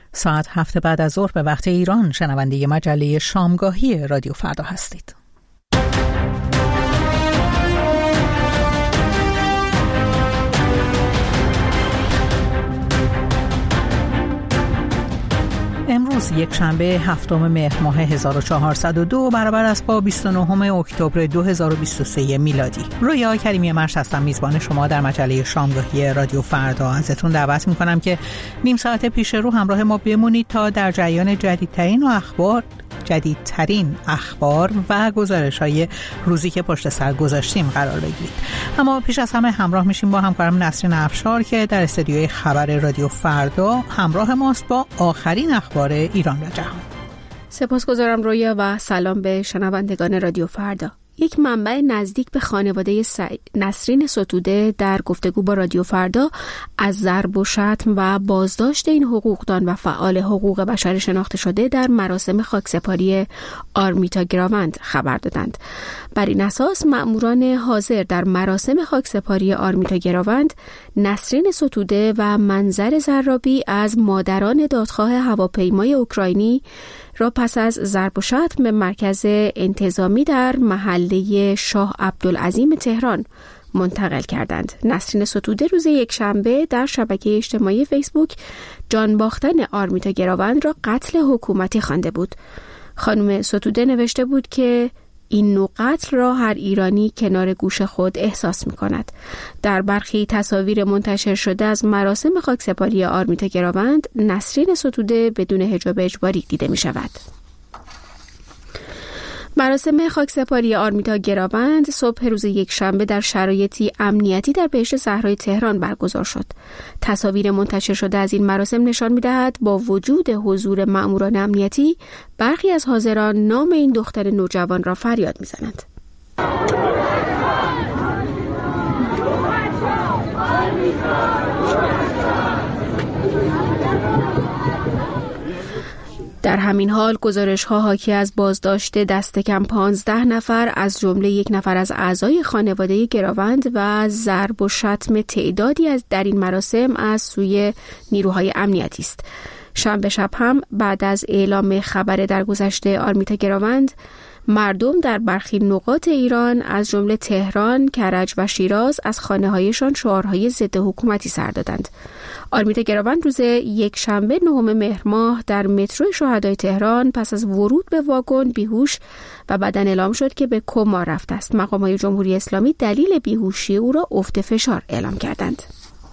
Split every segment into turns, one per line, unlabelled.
ساعت 7 بعد از ظهر به وقت ایران شنونده مجله شامگاهی رادیو فردا هستید. امروز یک شنبه 7 مهر ماه 1402 برابر است با 29 اکتبر 2023 میلادی. رویا کریمی مرش هستم، میزبان شما در مجله شامگاهی رادیو فردا. ازتون دعوت میکنم که نیم ساعت پیش رو همراه ما بمونید تا در جریان جدیدترین اخبار و گزارش‌های روزی که پشت سر گذاشتیم قرار بگیرید. اما پیش از همه همراه میشیم با همکارم نسرین افشار که در استودیوی خبر رادیو فردا همراه ماست با آخرین اخبار ایران و جهان.
سپاسگزارم رویا و سلام به شنوندگان رادیو فردا. یک منبع نزدیک به خانواده نسرین ستوده در گفتگو با رادیو فردا از ضرب و شتم و بازداشت این حقوقدان و فعال حقوق بشر شناخته شده در مراسم خاکسپاری آرمیتا گراوند خبر دادند. بر این اساس مأموران حاضر در مراسم خاکسپاری آرمیتا گراوند نسرین ستوده و منظر زرابی از مادران دادخواه هواپیمای اوکراینی را پس از ضرب و شتم به مرکز انتظامی در محله شاه عبدالعظیم تهران منتقل کردند. نسرین ستوده روز یکشنبه در شبکه اجتماعی فیسبوک جان باختن آرمیتا گراوند را قتل حکومتی خوانده بود. خانم ستوده نوشته بود که این نوع قتل را هر ایرانی کنار گوش خود احساس می کند. در برخی تصاویر منتشر شده از مراسم خاکسپاری آرمیتا گراوند نسرین ستوده بدون حجاب اجباری دیده می شود. مراسم خاکسپاری آرمیتا گراوند صبح روز یکشنبه در شرایطی امنیتی در بهشت صحرای تهران برگزار شد. تصاویر منتشر شده از این مراسم نشان می‌دهد با وجود حضور مأموران امنیتی برخی از حاضران نام این دختر نوجوان را فریاد می‌زنند. در همین حال گزارش‌ها حاکی از بازداشت دست کم 15 نفر از جمله یک نفر از اعضای خانواده گراوند و ضرب و شتم تعدادی از در این مراسم از سوی نیروهای امنیتی است. شنبه شب هم بعد از اعلام خبر درگذشت آرمیتا گراوند مردم در برخی نقاط ایران از جمله تهران، کرج و شیراز از خانه‌هایشان شعارهای ضد حکومتی سر دادند. آرمیتا گراوند روز یکشنبه 9 مهر ماه در مترو شهدای تهران پس از ورود به واگن بیهوش و بعداً اعلام شد که به کما رفته است. مقامات جمهوری اسلامی دلیل بیهوشی او را افت فشار اعلام کردند.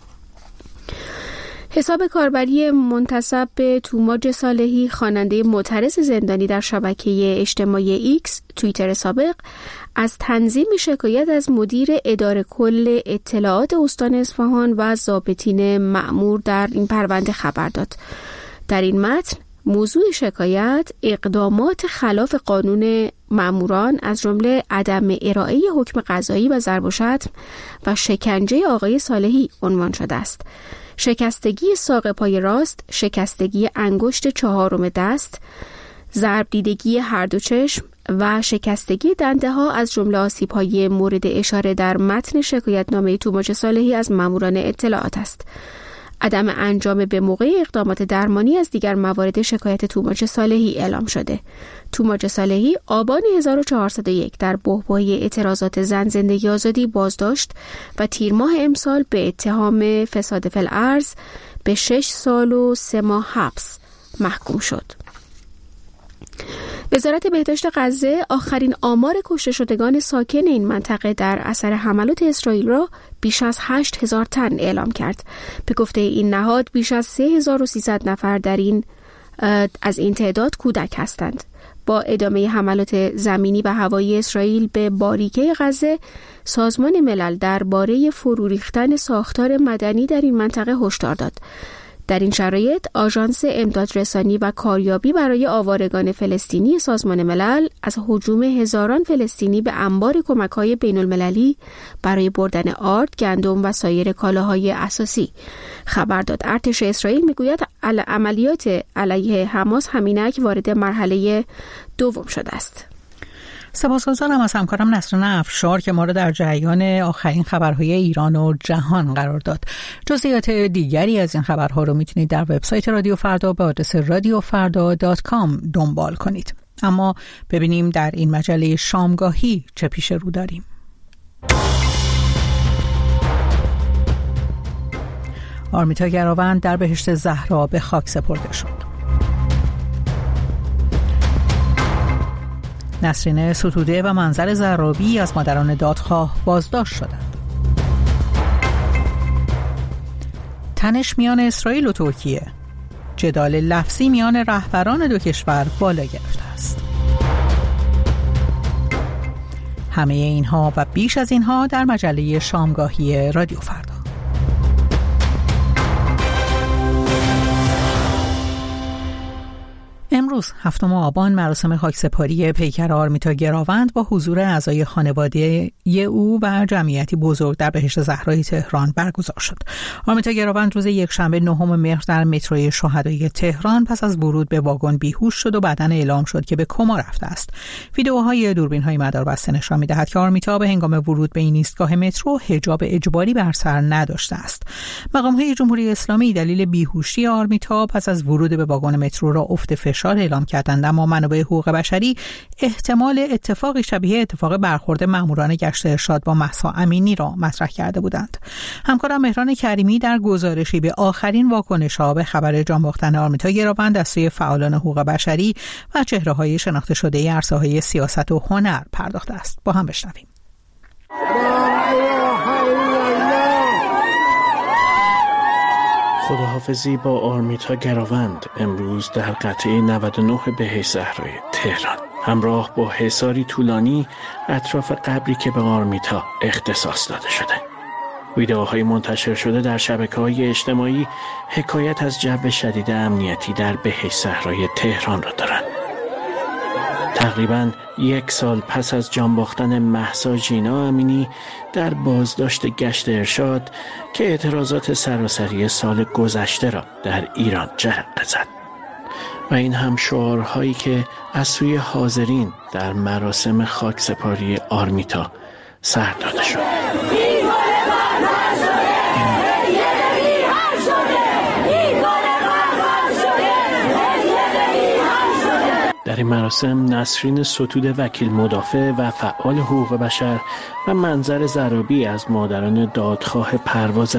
حساب کاربری منتسب به توماج صالحی، خواننده معترض زندانی در شبکه اجتماعی ایکس توییتر سابق، از تنظیم شکایت از مدیر اداره کل اطلاعات استان اصفهان و ضابطین مأمور در این پرونده خبر داد. در این متن موضوع شکایت اقدامات خلاف قانون مأموران از جمله عدم ارائه حکم قضایی و ضرب و شتم و شکنجه آقای صالحی عنوان شده است. شکستگی ساق پای راست، شکستگی انگشت چهارم دست، ضرب دیدگی هر دو چشم و شکستگی دنده ها از جمله آسیب های مورد اشاره در متن شکایتنامه توماج صالحی از ماموران اطلاعات است. عدم انجام به موقع اقدامات درمانی از دیگر موارد شکایت توماج صالحی اعلام شده. توماج صالحی آبان 1401 در بحبوحه اعتراضات زن زندگی آزادی بازداشت و تیر ماه امسال به اتهام فساد فی الارض به 6 سال و 3 ماه حبس محکوم شد. وزارت بهداشت غزه آخرین آمار کشته شدگان ساکن این منطقه در اثر حملات اسرائیل را بیش از 8,000 تن اعلام کرد. به گفته این نهاد بیش از 3,300 نفر از این تعداد کودک هستند. با ادامه حملات زمینی و هوایی اسرائیل به باریکه غزه، سازمان ملل درباره فرو ریختن ساختار مدنی در این منطقه هشدار داد. در این شرایط آژانس امدادرسانی و کاریابی برای آوارگان فلسطینی سازمان ملل از هجوم هزاران فلسطینی به انبار کمک‌های بین‌المللی برای بردن آرد، گندم و سایر کالاهای اساسی خبر داد. ارتش اسرائیل میگوید عملیات علیه حماس همینک وارد مرحله دوم شده است.
سپاسگزارم از همکارم نسرین افشار که ما را در جریان آخرین خبرهای ایران و جهان قرار داد. جزئیات دیگری از این خبرها رو میتونید در وبسایت رادیو فردا به آدرس radiofarda.com دنبال کنید. اما ببینیم در این مجله شامگاهی چه پیش رو داریم. آرمیتا گراوند در بهشت زهرا به خاک سپرده شد. نسرین ستوده و منظر زرابی از مادران دادخواه بازداشت شدند. تنش میان اسرائیل و ترکیه، جدال لفظی میان رهبران دو کشور بالا گرفته است. همه اینها و بیش از اینها در مجله شامگاهی رادیو فردا. امروز 7 آبان مراسم خاکسپاری پیکر آرمیتا گراوند با حضور اعضای خانواده او و جمعیتی بزرگ در بهشت زهرای تهران برگزار شد. آرمیتا گراوند روز یکشنبه 9 مهر در متروی شهدای تهران پس از ورود به واگن بیهوش شد و بعداً اعلام شد که به کما رفته است. ویدئوهای دوربین‌های مداربسته نشان می‌دهد که آرمیتا به هنگام ورود به این ایستگاه مترو حجاب اجباری بر سر نداشته است. مقام‌های جمهوری اسلامی دلیل بیهوشی آرمیتا پس از ورود به واگن مترو را افت فشار اعلام کردند، اما منابع حقوق بشری احتمال اتفاقی شبیه اتفاق برخورد ماموران گشت ارشاد با مهسا امینی را مطرح کرده بودند. همکارم مهران کریمی در گزارشی به آخرین واکنش‌ها به خبر جان باختن آرمیتا گراوند از سوی فعالان حقوق بشری و چهره‌های شناخته شده عرصه‌های سیاست و هنر پرداخته است. با هم بشنویم.
خداحافظی با آرمیتا گراوند امروز در قطعه 99 بهشت زهرای تهران همراه با حصاری طولانی اطراف قبری که به آرمیتا اختصاص داده شده. ویدئوهای منتشر شده در شبکه‌های اجتماعی حکایت از جو شدید امنیتی در بهشت زهرای تهران را دارند. تقریباً 1 سال پس از جان باختن مهسا ژینا امینی در بازداشت گشت ارشاد که اعتراضات سراسری سال گذشته را در ایران جرقه زد و این هم شعارهایی که از سوی حاضرین در مراسم خاکسپاری آرمیتا سر داده شد. در این مراسم نسرین ستوده وکیل مدافع و فعال حقوق بشر و منظر زرابی از مادران دادخواه پرواز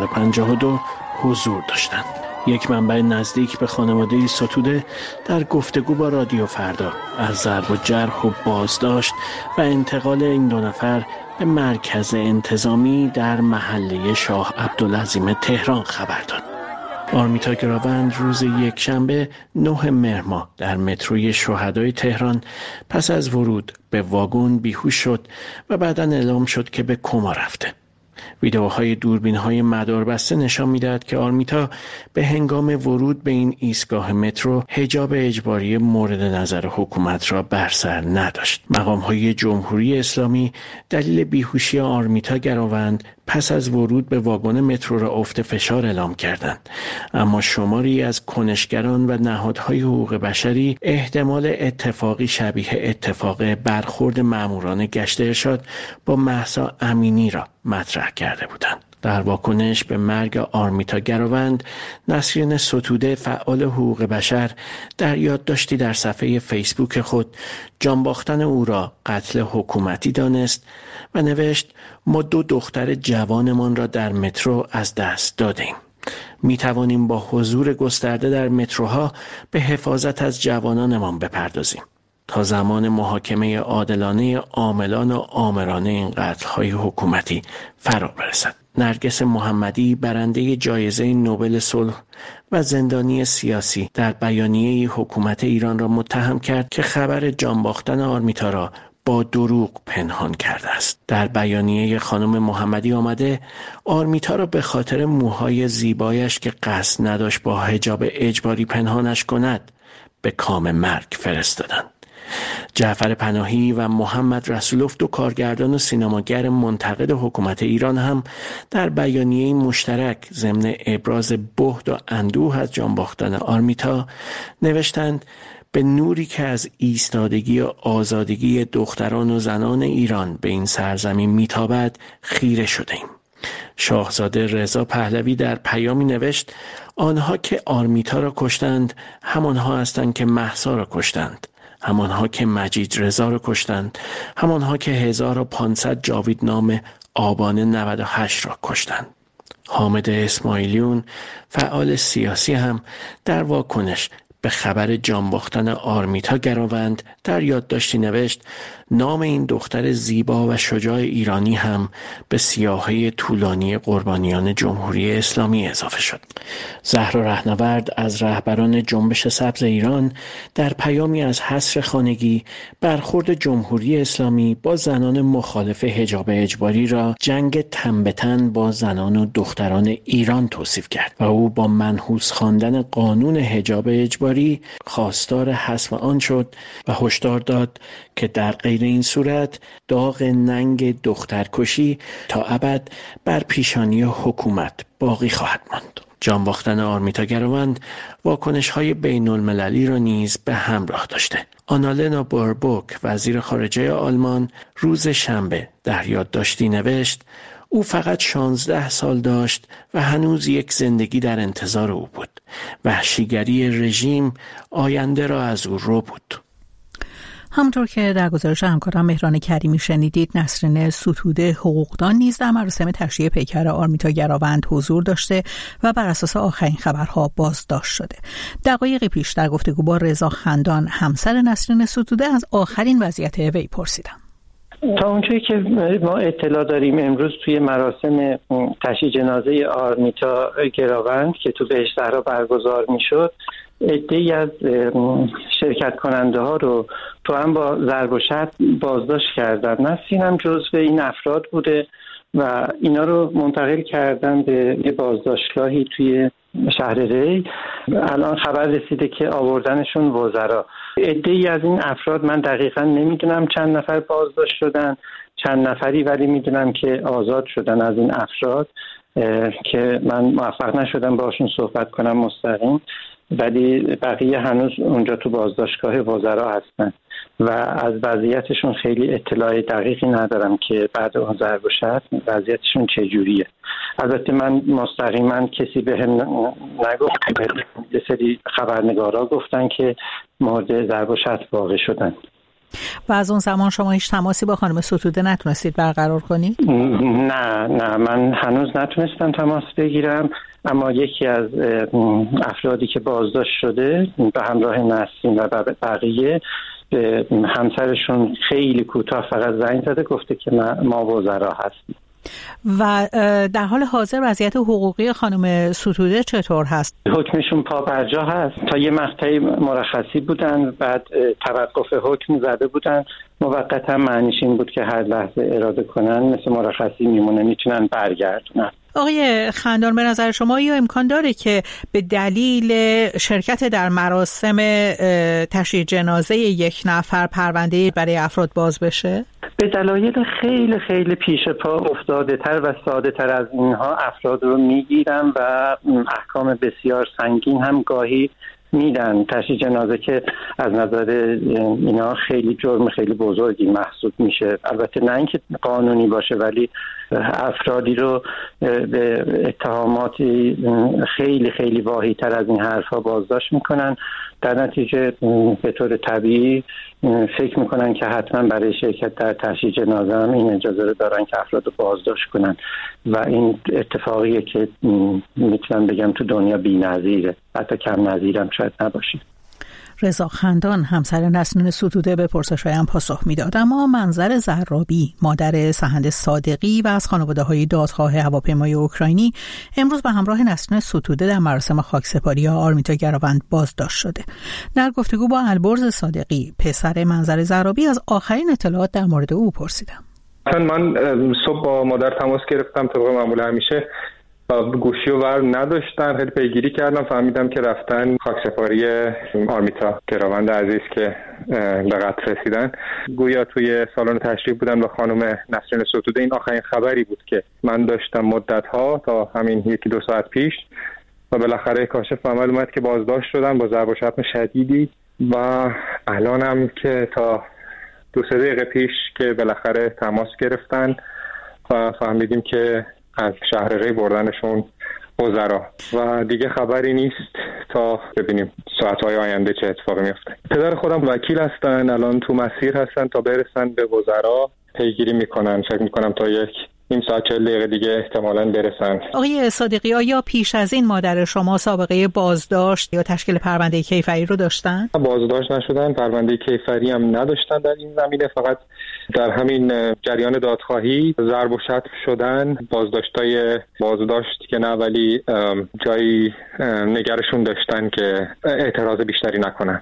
752 حضور داشتند. یک منبع نزدیک به خانواده ستوده در گفتگو با رادیو فردا از ضرب و جرح و بازداشت و انتقال این 2 نفر به مرکز انتظامی در محله شاه عبدالعظیم تهران خبر داد. آرمیتا گراوند روز یکشنبه 9 مهر ماه در متروی شهدای تهران پس از ورود به واگن بیهوش شد و بعداً اعلام شد که به کما رفته. ویدئوهای دوربین‌های مداربسته نشان می‌دهد که آرمیتا به هنگام ورود به این ایستگاه مترو حجاب اجباری مورد نظر حکومت را بر سر نداشت. مقام‌های جمهوری اسلامی دلیل بیهوشی آرمیتا گراوند پس از ورود به واگن مترو را افت فشار اعلام کردند، اما شماری از کنشگران و نهادهای حقوق بشری احتمال اتفاقی شبیه اتفاق برخورد ماموران گشت ارشاد با مهسا امینی را مطرح کرده بودند. در واکنش به مرگ آرمیتا گراوند، نسرین ستوده فعال حقوق بشر در یادداشتی در صفحه فیسبوک خود جان باختن او را قتل حکومتی دانست و نوشت: ما 2 دختر جوانمان را در مترو از دست دادیم. می توانیم با حضور گسترده در متروها به حفاظت از جوانانمان بپردازیم تا زمان محاکمه عادلانه عاملان و آمران این قتل‌های حکومتی فرا برسد. نرگس محمدی برنده جایزه نوبل صلح و زندانی سیاسی در بیانیه حکومت ایران را متهم کرد که خبر جان باختن آرمیتا را با دروغ پنهان کرده است. در بیانیه خانم محمدی آمده آرمیتا را به خاطر موهای زیبایش که قصد نداشت با حجاب اجباری پنهانش کند به کام مرگ فرستادند. جعفر پناهی و محمد رسولوف 2 کارگردان و سینماگر منتقد حکومت ایران هم در بیانیه مشترک ضمن ابراز بهت و اندوه از جان باختن آرمیتا نوشتند: به نوری که از ایستادگی و آزادگی دختران و زنان ایران به این سرزمین میتابد خیره شدیم. شاهزاده رضا پهلوی در پیامی نوشت: آنها که آرمیتا را کشتند همانها هستند که مهسا را کشتند، همانها که مجید رضا را کشتند، همانها که 1500 جاویدنام آبان 98 را کشتند. حامد اسماعیلیون فعال سیاسی هم در واکنش به خبر جان باختن آرمیتا گراوند در یادداشتی نوشت: نام این دختر زیبا و شجاع ایرانی هم به سیاهه طولانی قربانیان جمهوری اسلامی اضافه شد. زهرا رهنورد از رهبران جنبش سبز ایران در پیامی از حصر خانگی برخورد جمهوری اسلامی با زنان مخالف حجاب اجباری را جنگ تن به تن با زنان و دختران ایران توصیف کرد و او با منحوس خواندن قانون حجاب اجباری خواستار حذف آن شد و هشدار داد که در غیر این صورت داغ ننگ دخترکشی تا ابد بر پیشانی حکومت باقی خواهد ماند. جان باختن آرمیتا گراوند واکنش‌های بین‌المللی را نیز به همراه داشته. آنالنا بوربوک وزیر خارجه آلمان روز شنبه در یادداشتی نوشت: او فقط 16 سال داشت و هنوز یک زندگی در انتظار او بود. وحشیگری رژیم آینده را از او رو بود.
همونطور که در گزارش همکارم مهران کریمی شنیدید، نسرین ستوده حقوقدان نیز در مراسم تشییع پیکر آرمیتا گراوند حضور داشته و بر اساس آخرین خبرها بازداشت شده. دقایقی پیش در گفتگو با رضا خندان همسر نسرین ستوده از آخرین وضعیت وی پرسیدم.
تا اونجایی که ما اطلاع داریم امروز توی مراسم تشییع جنازه آرمیتا گراوند که تو بهشت زهرا برگزار میشد، عده‌ای از شرکت کننده ها رو تو هم با ضرب و شتم بازداشت کردن. نسرین هم جزو این افراد بوده و اینا رو منتقل کردن به یه بازداشتگاهی توی شهر ری. الان خبر رسیده که آوردنشون وزرا. عده‌ای از این افراد من دقیقاً نمیدونم چند نفر بازداشت شدن، چند نفری ولی میدونم که آزاد شدن از این افراد که من موفق نشدم باشون صحبت کنم مستقیم، ولی بقیه هنوز اونجا تو بازداشتگاه وزرا هستن و از وضعیتشون خیلی اطلاع دقیقی ندارم که بعد اون ضرب و شتم وضعیتشون چجوریه. البته من مستقیما کسی بهم نگفت، یه سری خبرنگارا گفتن که مورد ضرب و شتم واقع شدن.
و از اون زمان شما هیچ تماسی با خانم ستوده نتونستید برقرار کنید؟
نه من هنوز نتونستم تماس بگیرم، اما یکی از افرادی که بازداشت شده به همراه نسرین و بقیه همسرشون خیلی کوتاه فقط زنگ زده، گفته که ما وزرا هستیم.
و در حال حاضر وضعیت حقوقی خانم ستوده چطور هست؟
حکمشون پابرجا هست. تا یه مقطعی مرخصی بودن، بعد توقف حکم زده بودن. موقتا معنیش این بود که هر لحظه اراده کنن مثل مرخصی میمونه، میتونن برگردونن.
آقای خندان، به نظر شما یا امکان داره که به دلیل شرکت در مراسم تشییع جنازه یک نفر پرونده برای افراد باز بشه؟
به دلایل خیلی خیلی پیش پا افتاده تر و ساده تر از اینها افراد رو میگیرن و احکام بسیار سنگین هم گاهی میدن. تشییع جنازه که از نظر اینا خیلی جرم خیلی بزرگی محسوب میشه، البته نه اینکه قانونی باشه ولی افرادی رو به اتهاماتی خیلی خیلی واهی تر از این حرفا بازداشت میکنن. در نتیجه به طور طبیعی فکر میکنن که حتما برای شرکت در تشییع جنازه هم این اجازه رو دارن که افراد رو بازداشت کنن و این اتفاقیه که میتونم بگم تو دنیا بی‌نظیره، حتی کم نظیرم شاید نباشه.
رضا خندان همسر نسرین ستوده به پرسش‌هایم پاسخ میداد. اما منظر زرابی مادر سهند صادقی و از خانواده‌های دادخواه هواپیمای اوکراینی امروز به همراه نسرین ستوده در مراسم خاکسپاری آرمیتا گراوند بازداشت شده. در گفتگو با البرز صادقی پسر منظر زرابی از آخرین اطلاعات در مورد او پرسیدم.
من صبح با مادر تماس گرفتم، طبق معمول همیشه گوشی و ور نداشتن، خیلی پیگیری کردم، فهمیدم که رفتن خاکسپاری آرمیتا گراوند عزیز که به قتل رسیدن. گویا توی سالن تشریف بودن با خانم نسرین ستوده. این آخرین خبری بود که من داشتم مدت‌ها تا همین 1-2 ساعت پیش و بالاخره کاشف عمل اومد که بازداشت شدن با ضرب و شتم شدیدی و الانم که تا 2-3 دقیقه پیش که بالاخره تماس گرفتن و فهمیدیم که از شهر ری بردنشون وزرا و دیگه خبری نیست تا ببینیم ساعتهای آینده چه اتفاقی میفته. پدر خودم وکیل هستن، الان تو مسیر هستن تا برسن به وزرا، پیگیری میکنن. فکر میکنم تا 1 ساعت 40 دقیقه دیگه احتمالاً برسن.
آقای صادقی، آیا پیش از این مادر شما سابقه بازداشت یا تشکیل پرونده کیفری رو داشتن؟
بازداشت نشدن، پرونده کیفری هم نداشتن در این زمینه، فقط در همین جریان دادخواهی ضرب و شتم شدن. بازداشتای بازداشت که نه، ولی جایی نگرشون داشتن که اعتراض بیشتری نکنن.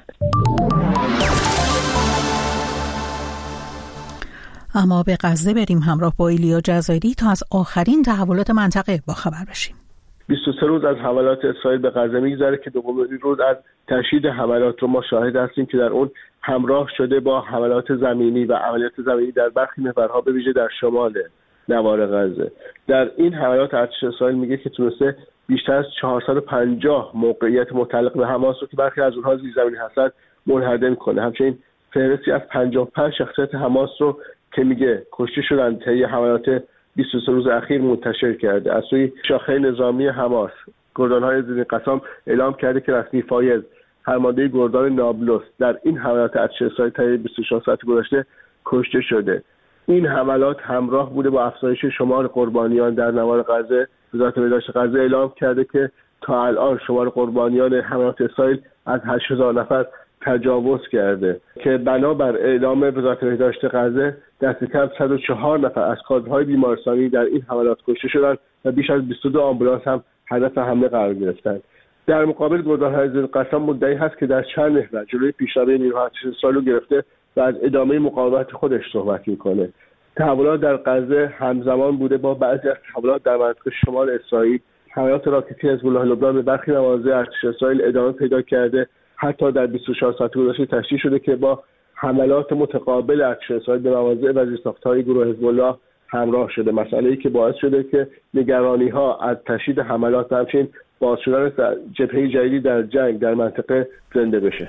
اما به غزه بریم همراه با ایلیا جزایری تا از آخرین تحولات منطقه با خبر بشیم.
23 روز از حملات اسرائیل به غزه میگذره که دومین روز از تشدید حملات رو ما شاهد هستیم که در اون همراه شده با حملات زمینی و عملیات زمینی در برخی محورها به ویژه در شمال نوار غزه. در این حملات ارتش اسرائیل میگه که تونسته بیشتر از 450 موقعیت متعلق به حماس رو که برخی از اونها زیرزمینی هستند منهدم کنه. همچنین فهرستی از 55 شخصیت حماس رو که میگه کشته شدن طی حملات 23 روز اخیر منتشر کرده. از سوی شاخه نظامی حماس گردانهای ضد قسام اعلام کرده که رسمی فایز فرمانده گردان نابلس در این حملات ارتش اسرائیل طی 24 ساعت گذشته کشته شده. این حملات همراه بوده با افزایش شمار قربانیان در نوار غزه. وزارت بهداشت غزه اعلام کرده که تا الان شمار قربانیان حملات اسرائیل از 8000 نفر تجاوز کرده که بنابر اعلام وزارت بهداشت غزه دست کم 104 نفر از کادرهای بیمارستانی در این حملات کشته شدند و بیش از 22 آمبولانس هم هدف حمله قرار گرفتند. در مقابل گردانهای ضد قسام مدعی هست که در چند محور جلوی پیشروی نیروهای ارتش اسرائیل رو گرفته و از ادامه مقاومت خودش صحبت میکنه. تحولات در غزه همزمان بوده با بعضی از تحولات در منطقه شمال اسرائیل. حملات راکتی حزب الله لبنان به برخی مواضع ارتش اسرائیل ادامه پیدا کرده. حتی در 24 ساعت گذشته تشدید شده که با حملات متقابل ارتش اسرائیل به مواضع و زیرساخت‌های گروه حزب الله همراه شده. مسئله‌ای که باعث شده که نگرانی‌ها از تشدید حملات و همچنین باز شدن جبهه جدیدی در جنگ در منطقه زنده بشه.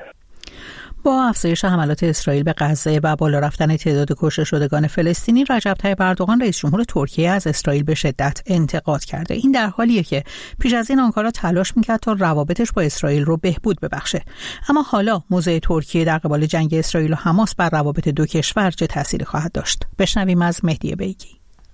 با افزایش حملات اسرائیل به غزه و بالا رفتن تعداد کشته شدگان فلسطینی، رجب طیب اردوغان رئیس جمهور ترکیه از اسرائیل به شدت انتقاد کرده. این در حالیه که پیش از این آنکارا تلاش میکرد تا روابطش با اسرائیل رو بهبود ببخشه. اما حالا موضع ترکیه در قبال جنگ اسرائیل و حماس بر روابط دو کشور چه تأثیری خواهد داشت؟ بشنویم از مهدی بیگی.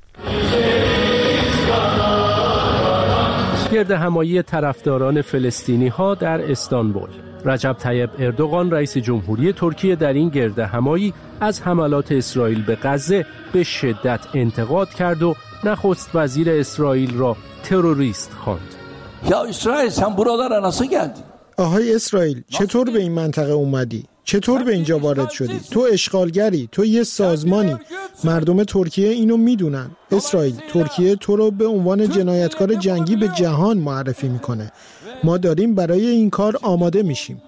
گردهمایی طرفداران فلسطینی ها در استانبول. رجب طیب اردوغان رئیس جمهوری ترکیه در این گردهمایی از حملات اسرائیل به غزه به شدت انتقاد کرد و نخست وزیر اسرائیل را تروریست خواند.
یا اسرائیل sen buralara nasıl geldin؟
آهای اسرائیل، چطور به این منطقه اومدی؟ چطور به اینجا وارد شدی؟ تو اشغالگری، تو یه سازمانی. مردم ترکیه اینو میدونن. اسرائیل، ترکیه تو رو به عنوان جنایتکار جنگی به جهان معرفی میکنه. ما داریم برای این کار آماده میشیم.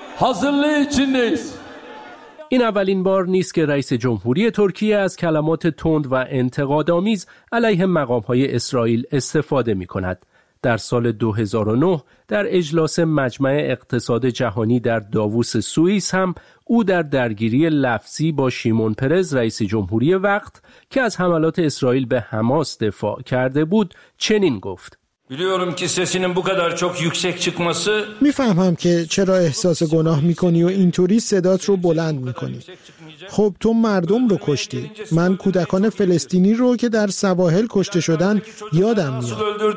این اولین بار نیست که رئیس جمهوری ترکیه از کلمات تند و انتقادآمیز علیه مقام‌های اسرائیل استفاده میکند. در سال 2009 در اجلاس مجمع اقتصاد جهانی در داووس سوئیس هم او در درگیری لفظی با شیمون پرز رئیس جمهوری وقت که از حملات اسرائیل به حماس دفاع کرده بود چنین گفت:
میفهمم که چرا احساس گناه میکنی و اینطوری صدات رو بلند میکنی. خب تو مردم رو کشتی. من کودکان فلسطینی رو که در سواحل کشته شدن یادم میاد.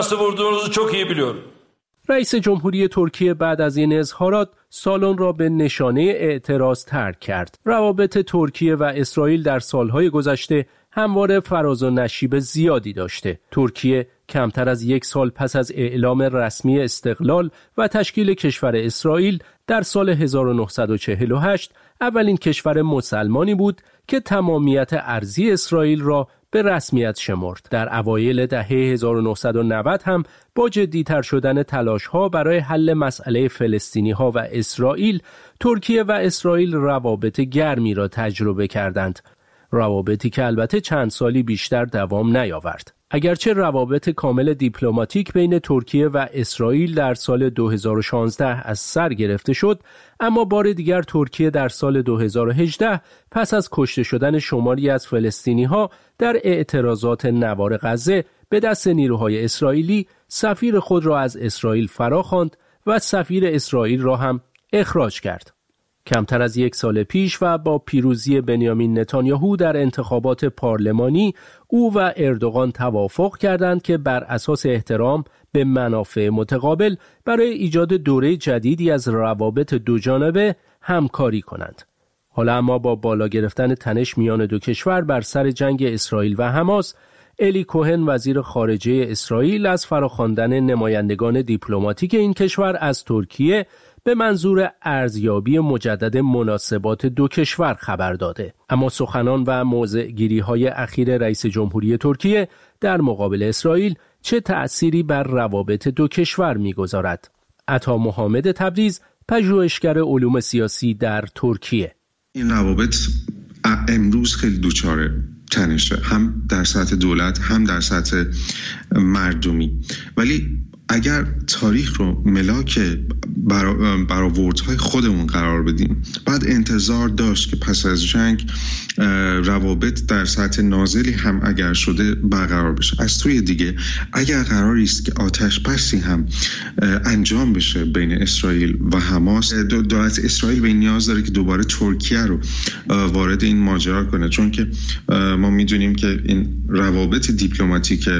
رئیس جمهوری ترکیه بعد از این اظهارات سالن را به نشانه اعتراض ترک کرد. روابط ترکیه و اسرائیل در سالهای گذشته همواره فراز و نشیب زیادی داشته. ترکیه کمتر از 1 سال پس از اعلام رسمی استقلال و تشکیل کشور اسرائیل در سال 1948 اولین کشور مسلمانی بود که تمامیت ارضی اسرائیل را به رسمیت شمرد. در اوایل دهه 1990 هم با جدی‌تر شدن تلاش‌ها برای حل مسئله فلسطینی‌ها و اسرائیل، ترکیه و اسرائیل روابط گرمی را تجربه کردند. روابطی که البته چند سالی بیشتر دوام نیاورد.
اگرچه روابط کامل دیپلماتیک بین ترکیه و اسرائیل در سال 2016 از سر گرفته شد، اما بار دیگر ترکیه در سال 2018 پس از کشته شدن شماری از فلسطینی‌ها در اعتراضات نوار غزه به دست نیروهای اسرائیلی سفیر خود را از اسرائیل فراخواند و سفیر اسرائیل را هم اخراج کرد. کمتر از یک سال پیش و با پیروزی بنیامین نتانیاهو در انتخابات پارلمانی، او و اردوغان توافق کردند که بر اساس احترام به منافع متقابل برای ایجاد دوره جدیدی از روابط دوجانبه همکاری کنند. حالا اما با بالا گرفتن تنش میان دو کشور بر سر جنگ اسرائیل و حماس، الی کوهن وزیر خارجه اسرائیل از فراخواندن نمایندگان دیپلماتیک این کشور از ترکیه به منظور ارزیابی مجدد مناسبات دو کشور خبر داده. اما سخنان و موضع‌گیری‌های اخیر رئیس جمهوری ترکیه در مقابل اسرائیل چه تأثیری بر روابط دو کشور می‌گذارد؟ عطا محمد تبریز، پژوهشگر علوم سیاسی در ترکیه:
این روابط امروز خیلی دوچاره تنشه، هم در سطح دولت هم در سطح مردمی، ولی اگر تاریخ رو ملاک برآوردهای خودمون قرار بدیم، بعد انتظار داشت که پس از جنگ روابط در سطح نازلی هم اگر شده برقرار بشه. از توی دیگه اگر قراری است که آتش بسی هم انجام بشه بین اسرائیل و حماس، دولت اسرائیل به نیاز داره که دوباره ترکیه رو وارد این ماجرا کنه، چون که ما میدونیم که این روابط دیپلماتیک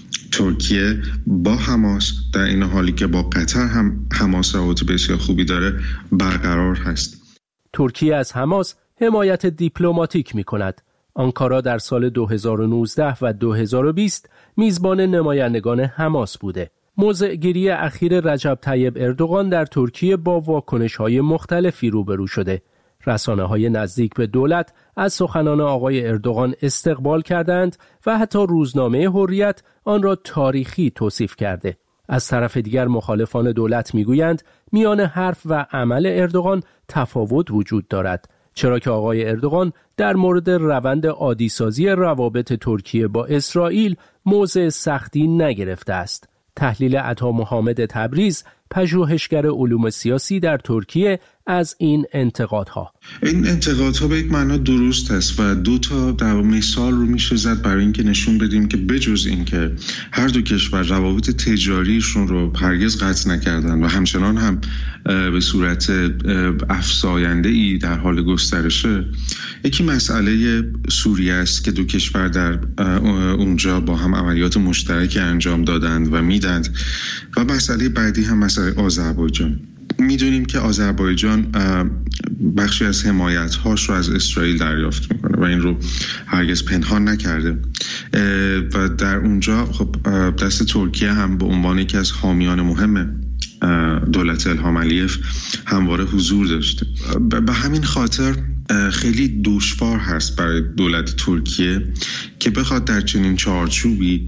ترکیه با حماس در این حالی که با قطر هم حماس روابط بسیار خوبی داره برقرار هست.
ترکیه از حماس حمایت دیپلماتیک می کند. آنکارا در سال 2019 و 2020 میزبان نمایندگان حماس بوده. موضع‌گیری اخیر رجب طیب اردوغان در ترکیه با واکنش‌های مختلفی روبرو شده. رسانه‌های نزدیک به دولت از سخنان آقای اردوغان استقبال کردند و حتی روزنامه حریت آن را تاریخی توصیف کرده. از طرف دیگر مخالفان دولت میگویند میان حرف و عمل اردوغان تفاوت وجود دارد، چرا که آقای اردوغان در مورد روند عادی‌سازی روابط ترکیه با اسرائیل موضع سختی نگرفته است. تحلیل عطا محمد تبریز، پژوهشگر علوم سیاسی در ترکیه، از این انتقادها:
این انتقادها به یک معنا درست است و دو تا در مثال رو میشه زد برای اینکه نشون بدیم که بجز اینکه هر دو کشور روابط تجاریشون رو هرگز قطع نکردن و همچنان هم به صورت افزاینده‌ای در حال گسترشه، یکی مسئله سوریه است که دو کشور در اونجا با هم عملیات مشترکی انجام دادند و میدند، و مسئله بعدی هم مسئله آذربایجان. میدونیم که آذربایجان بخشی از حمایت‌هاش رو از اسرائیل دریافت میکنه و این رو هرگز پنهان نکرده و در اونجا خب دست ترکیه هم به عنوان یکی از حامیان مهم دولت الهام علیف همواره حضور داشته. به همین خاطر خیلی دشوار هست برای دولت ترکیه که بخواد در چنین چارچوبی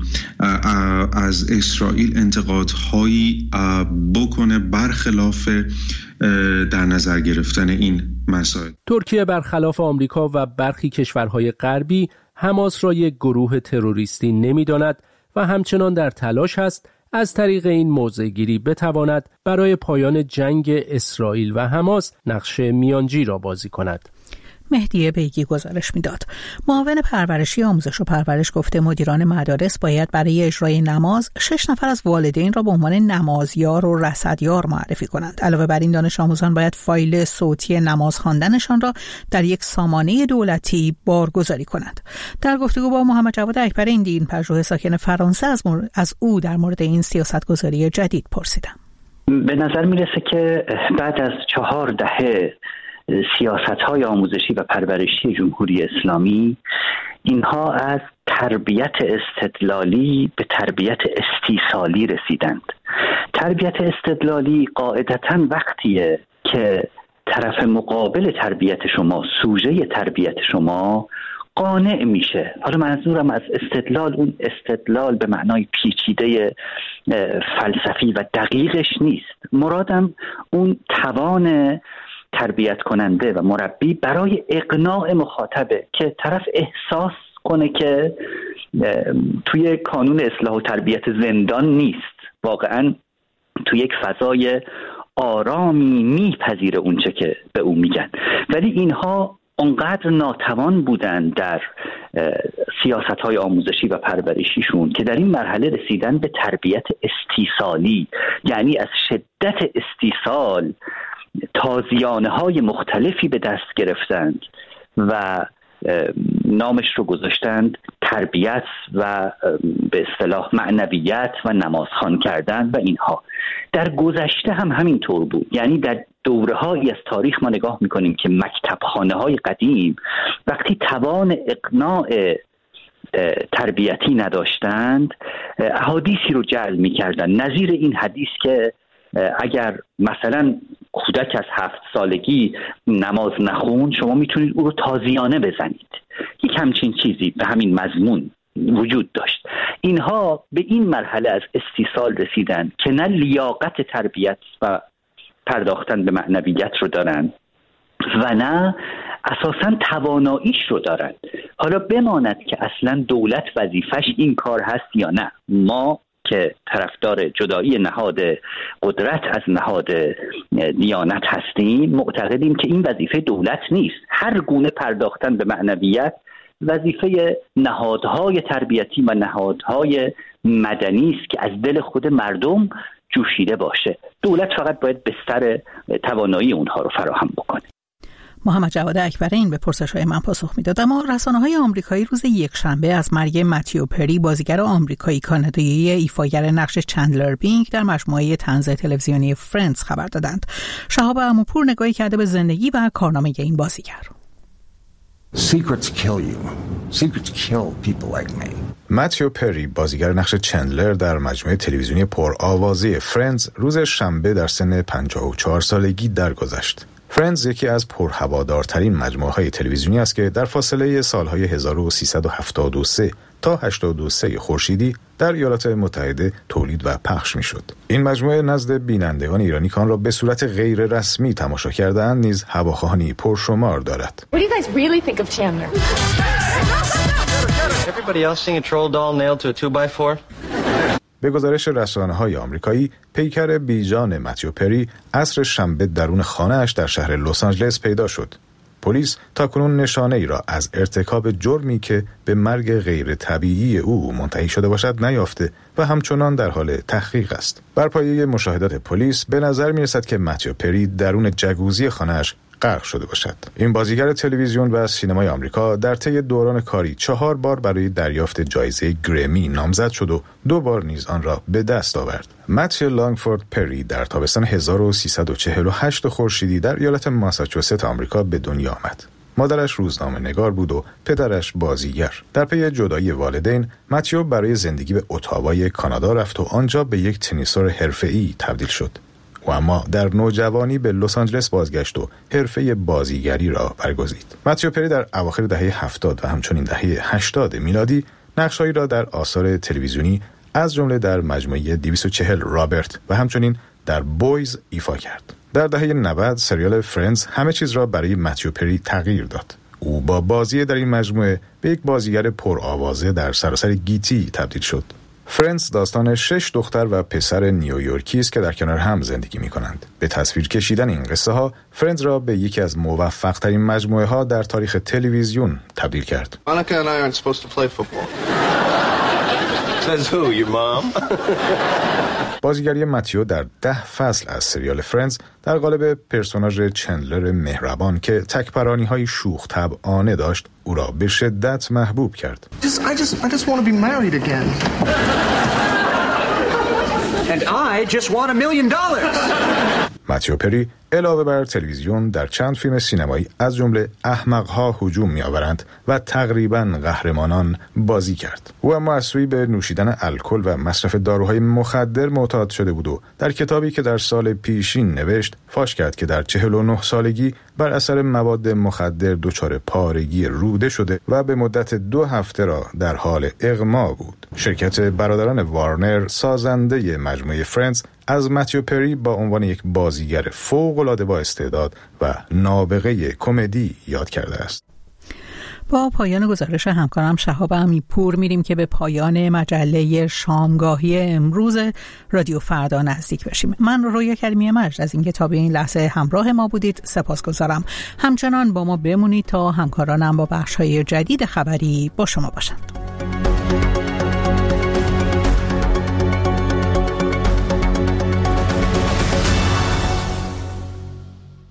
از اسرائیل انتقادهایی بکنه برخلاف در نظر گرفتن این مسائل.
ترکیه برخلاف آمریکا و برخی کشورهای غربی حماس را یک گروه تروریستی نمی‌داند و همچنان در تلاش است از طریق این موضع‌گیری بتواند برای پایان جنگ اسرائیل و حماس نقش میانجی را بازی کند.
مهدی بیگی گزارش میداد. معاون پرورشی آموزش و پرورش گفته مدیران مدارس باید برای اجرای نماز 6 نفر از والدین را به عنوان نمازیار و رصدیار معرفی کنند. علاوه بر این دانش آموزان باید فایل صوتی نماز خواندنشان را در یک سامانه دولتی بارگذاری کنند. در گفتگو با محمد جواد اکبر این دین پژوه ساکن فرانسه از او در مورد این سیاست‌گذاری جدید پرسیدم.
به نظر میرسه که بعد از 4 دهه سیاست‌های آموزشی و پرورشی جمهوری اسلامی، اینها از تربیت استدلالی به تربیت استیصالی رسیدند. تربیت استدلالی قاعدتاً وقتیه که طرف مقابل تربیت شما، سوژه تربیت شما قانع میشه. حالا منظورم از استدلال اون استدلال به معنای پیچیده فلسفی و دقیقش نیست. مرادم اون توان تربیت کننده و مربی برای اقناع مخاطبه که طرف احساس کنه که توی کانون اصلاح و تربیت زندان نیست، واقعا توی یک فضای آرامی میپذیره اونچه که به اون میگن، ولی اینها اونقدر ناتوان بودن در سیاست‌های آموزشی و پرورشیشون که در این مرحله رسیدن به تربیت استیصالی، یعنی از شدت استیصال تازیانه‌های مختلفی به دست گرفتند و نامش رو گذاشتند تربیت و به اصطلاح معنویت و نمازخوان کردن و اینها. در گذشته هم همین طور بود، یعنی در دوره‌هایی از تاریخ ما نگاه می‌کنیم که مکتبخانه‌های قدیم وقتی توان اقناع تربیتی نداشتند احادیثی رو جعل می‌کردن، نظیر این حدیث که اگر مثلا کودک از 7 سالگی نماز نخوند شما میتونید او رو تازیانه بزنید. یک همچین چیزی به همین مضمون وجود داشت. اینها به این مرحله از استیصال رسیدن که نه لیاقت تربیت و پرداختن به معنویت رو دارن و نه اساساً تواناییش رو دارن. حالا بماند که اصلا دولت وظیفش این کار هست یا نه. ما که طرفدار جدایی نهاد قدرت از نهاد دیانت هستیم معتقدیم که این وظیفه دولت نیست. هر گونه پرداختن به معنویت وظیفه نهادهای تربیتی و نهادهای مدنی است که از دل خود مردم جوشیده باشه. دولت فقط باید بستر توانایی اونها رو فراهم بکنه.
محمد جواد اکبرین به پرسش‌های من پاسخ میداد. اما رسانه‌های آمریکایی روز یکشنبه از مرگ متیو پری، بازیگر آمریکایی کانادایی ایفاگر نقش چندلر بینگ در مجموعه طنز تلویزیونی فرندز خبر دادند. شهاب عموپور نگاهی کرده به زندگی و کارنامه این بازیگر.
Secrets kill you. Secrets kill people like me.
متیو پری، بازیگر نقش چندلر در مجموعه تلویزیونی پرآوازه فرندز، روز شنبه در سن 54 سالگی درگذشت. فرندز یکی از پرهوادارترین مجموعه‌های تلویزیونی است که در فاصله سالهای 1373 تا 83 خورشیدی در ایالات متحده تولید و پخش می‌شد. این مجموعه نزد بینندگان ایرانی که آن را به صورت غیر رسمی تماشا کرده‌اند نیز هواخواهانی پرشمار دارد.
What do you guys really think of Chandler? Everybody else seeing a troll doll nailed to a 2x4?
به گزارش رسانه‌های آمریکایی، پیکر بیجان متیو پری عصر شنبه درون خانه‌اش در شهر لس آنجلس پیدا شد. پلیس تاکنون نشانه‌ای را از ارتکاب جرمی که به مرگ غیر طبیعی او منتهی شده باشد نیافته و همچنان در حال تحقیق است. بر پایه مشاهدات پلیس به نظر می‌رسد که متیو پری درون جگوزی خانه‌اش غرق شده باشد. این بازیگر تلویزیون و سینمای آمریکا در طی دوران کاری 4 بار برای دریافت جایزه گرمی نامزد شد و 2 بار نیز آن را به دست آورد. متیو لانگفورد پری در تابستان 1348 خورشیدی در ایالت ماساچوست آمریکا به دنیا آمد. مادرش روزنامه‌نگار بود و پدرش بازیگر. در پی جدایی والدین، متیو برای زندگی به اتاوای کانادا رفت و آنجا به یک تنیسور حرفه‌ای تبدیل شد. و اما در نوجوانی به لس آنجلس بازگشت و حرفه بازیگری را برگزید. متیو پری در اواخر دهه 70 و همچنین دهه 80 میلادی نقش‌هایی را در آثار تلویزیونی از جمله در مجموعه 240 رابرت و همچنین در بویز ایفا کرد. در دهه 90 سریال فرندز همه چیز را برای متیو پری تغییر داد. او با بازی در این مجموعه به یک بازیگر پرآوازه در سراسر گیتی تبدیل شد. فرندز داستان 6 دختر و پسر نیویورکی است که در کنار هم زندگی می‌کنند. به تصویر کشیدن این قصه ها فرندز را به یکی از موفق‌ترین مجموعه ها در تاریخ تلویزیون تبدیل کرد.
Monica and I aren't supposed to play football. Says who, your mom?
بازیگری متیو در 10 فصل از سریال فرندز در قالب پرسوناژ چندلر مهربان که تک‌پرانی‌های شوخ طبعانه داشت او را به شدت محبوب کرد.
I just want to be married again. And I just want $1 million.
متیو پری علاوه بر تلویزیون در چند فیلم سینمایی از جمله احمق‌ها هجوم می‌آورند و تقریباً قهرمانان بازی کرد. او اما از سوی به نوشیدن الکل و مصرف داروهای مخدر معتاد شده بود و در کتابی که در سال پیشین نوشت فاش کرد که در 49 سالگی بر اثر مواد مخدر دچار پارگی روده شده و به مدت 2 هفته را در حال اغما بود. شرکت برادران وارنر سازنده مجموعه فرندز از متیو پری با عنوان یک بازیگر فوق‌العاده با استعداد و نابغه کمدی یاد کرده است.
با پایان گزارش همکارم شهاب امیرپور میریم که به پایان مجله شامگاهی امروز رادیو فردا نزدیک بشیم. من رویا کریمی مجد از اینکه تا به این لحظه همراه ما بودید سپاسگزارم. همچنان با ما بمونید تا همکارانم با بخش‌های جدید خبری با شما باشند.